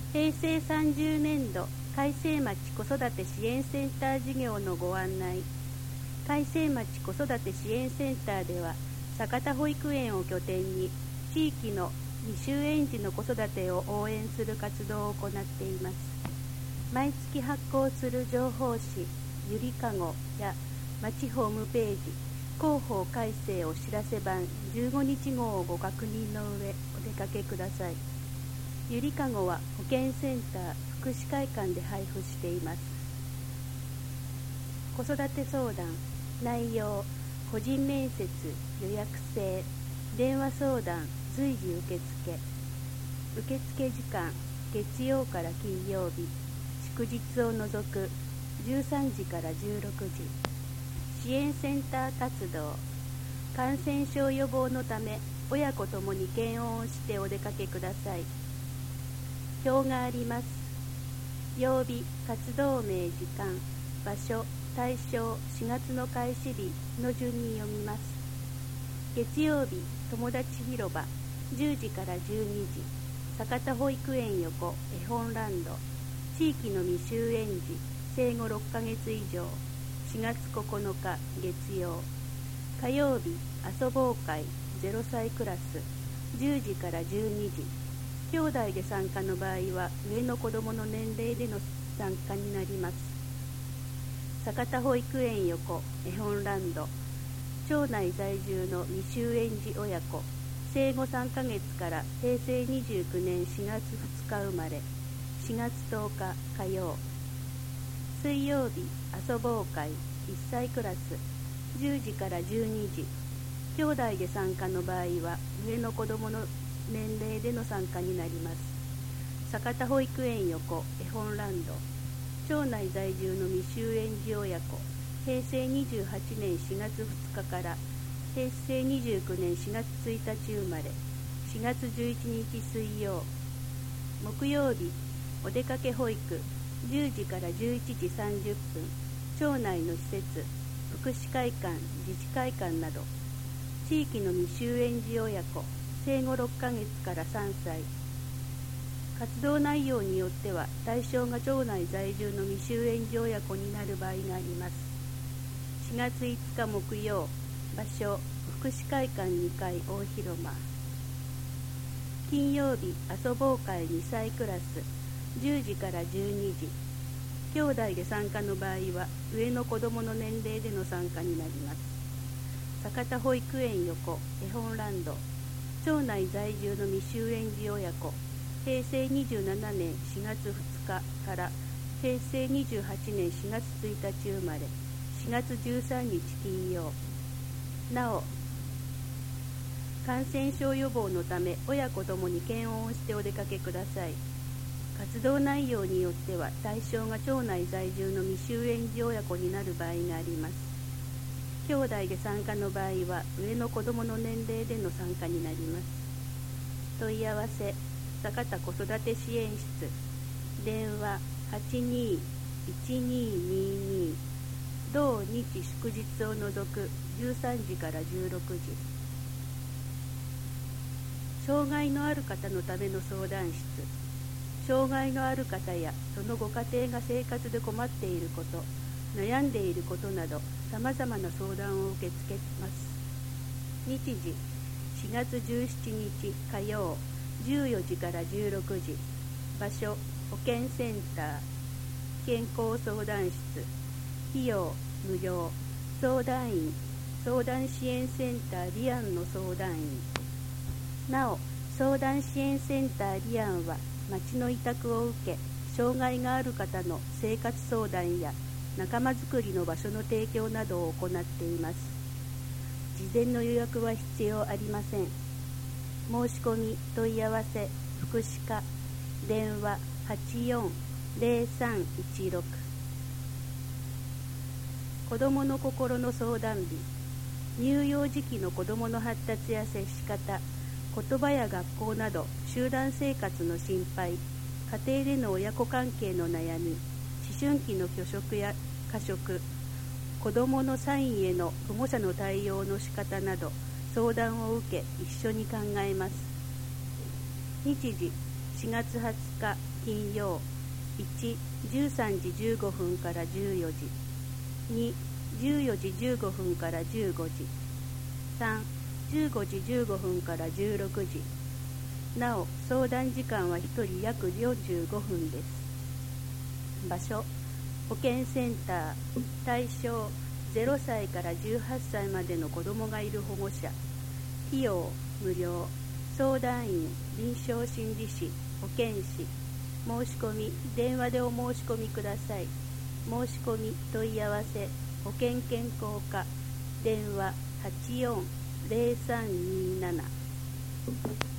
平成30年度海西町子育て支援センター事業のご案内。海西町子育て支援センターでは、酒田保育園を拠点に地域の未就園児の子育てを応援する活動を行っています。毎月発行する情報誌ゆりかごや町ホームページ広報改正お知らせ版15日号をご確認の上お出かけください。ゆりかごは保健センター福祉会館で配布しています。子育て相談、内容、個人面接、予約制、電話相談、随時受付。受付時間、月曜から金曜日、祝日を除く13時から16時。支援センター活動、感染症予防のため親子ともに検温をしてお出かけください。表があります。曜日、活動名、時間、場所、対象、4月の開始日の順に読みます。月曜日、友達広場、10時から12時、酒田保育園横絵本ランド、地域の未就園児、生後6ヶ月以上、4月9日月曜。火曜日、遊ぼう会0歳クラス、10時から12時。兄弟で参加の場合は上の子どもの年齢での参加になります。酒田保育園横絵本ランド、町内在住の未就園児親子、生後3ヶ月から平成29年4月2日生まれ、4月10日火曜。水曜日、遊ぼう会1歳クラス、10時から12時。兄弟で参加の場合は上の子どもの年齢での参加になります。酒田保育園横絵本ランド、町内在住の未就園児親子、平成28年4月2日から平成29年4月1日生まれ、4月11日水曜。木曜日、お出かけ保育10時から11時30分、町内の施設、福祉会館、自治会館など、地域の未就園児親子、生後6ヶ月から3歳。活動内容によっては対象が町内在住の未就園児親子になる場合があります。4月5日木曜、場所、福祉会館2階大広間。金曜日、遊ぼう会2歳クラス、10時から12時。兄弟で参加の場合は上の子どもの年齢での参加になります。酒田保育園横絵本ランド、町内在住の未就園児親子、平成27年4月2日から平成28年4月1日生まれ、4月13日金曜。なお、感染症予防のため親子ともに検温をしてお出かけください。活動内容によっては対象が町内在住の未就園児親子になる場合があります。兄弟で参加の場合は上の子どもの年齢での参加になります。問い合わせ、酒田子育て支援室、電話 82-1222、同日祝日を除く13時から16時。障害のある方のための相談室、障害のある方やそのご家庭が生活で困っていること、悩んでいることなどさまざまな相談を受け付けます。日時、4月17日火曜14時から16時。場所、保健センター、健康相談室。費用無料。相談員、相談支援センターリアンの相談員。なお、相談支援センターリアンは町の委託を受け、障害がある方の生活相談や仲間づくりの場所の提供などを行っています。事前の予約は必要ありません。申し込み問い合わせ福祉課、電話 84-0316。 子どもの心の相談日、乳幼児期の子どもの発達や接し方、言葉や学校など集団生活の心配、家庭での親子関係の悩み、思春期の拒食や過食、子どものサインへの保護者の対応の仕方など相談を受け一緒に考えます。日時、 4月20日金曜。1、13時15分から14時。2、14時15分から15時。3、15時15分から16時。なお、相談時間は1人約45分です。場所、保健センター。対象、0歳から18歳までの子どもがいる保護者。費用、無料。相談員、臨床心理士、保健師。申し込み、電話でお申し込みください。申し込み、問い合わせ、保険健康課。電話、84-0327。